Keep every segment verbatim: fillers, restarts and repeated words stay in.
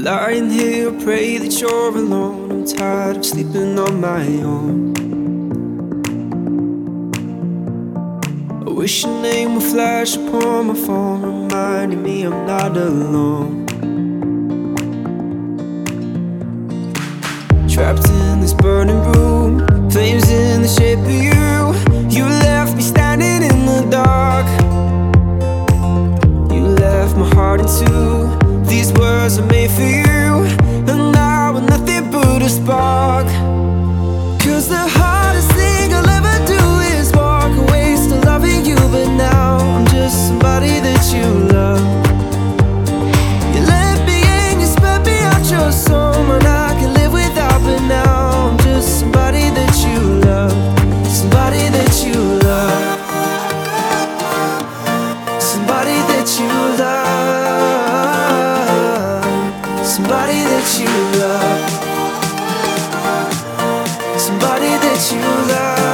Lying here, pray that you're alone. I'm tired of sleeping on my own. I wish your name would flash upon my phone, reminding me I'm not alone. Trapped in this burning room, flames in the shape of you. You left me standing in the dark. You left my heart in two. These words are made for you, and now we're nothing but a spark. Cause the hardest thing I'll ever do is walk away, still loving you, but now I'm just somebody that you love. You let me in, you spread me out your soul, and I can live without, but now I'm just somebody that you love. Somebody that you love. Somebody that you love. Somebody that you love. Somebody that you love.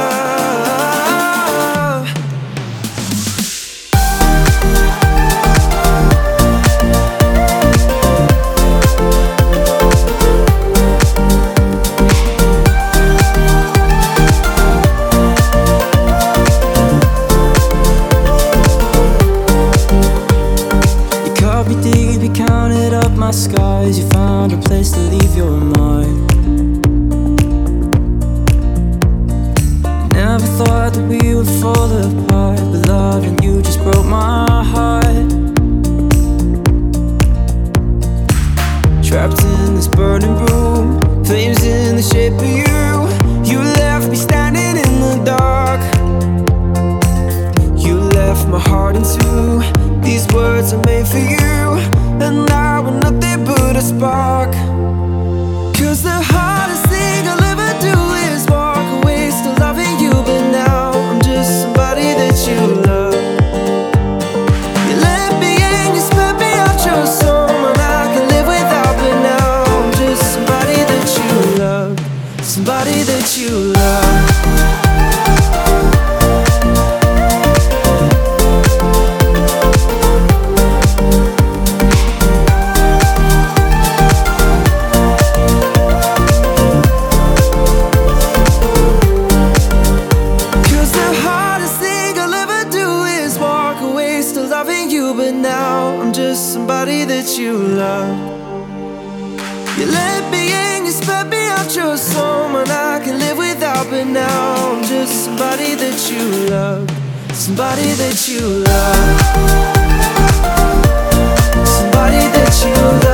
You caught me deep, you counted up my skies. You found a place to leave your mark. Never thought that we would fall apart, but loving you just broke my heart. Trapped in this burning room, flames in the shape of you. You left me standing in the dark. You left my heart in two. These words are made for you, and now we're nothing but a spark. Cause the hardest thing I'll ever do is walk away, still loving you, but now I'm just somebody that you love. You let me in, you spread me out your soul, and I can live without, but now I'm just somebody that you love. Somebody that you love. But now I'm just somebody that you love. You let me in, you spread me out your soul, and I can live without, but now I'm just somebody that you love. Somebody that you love. Somebody that you love.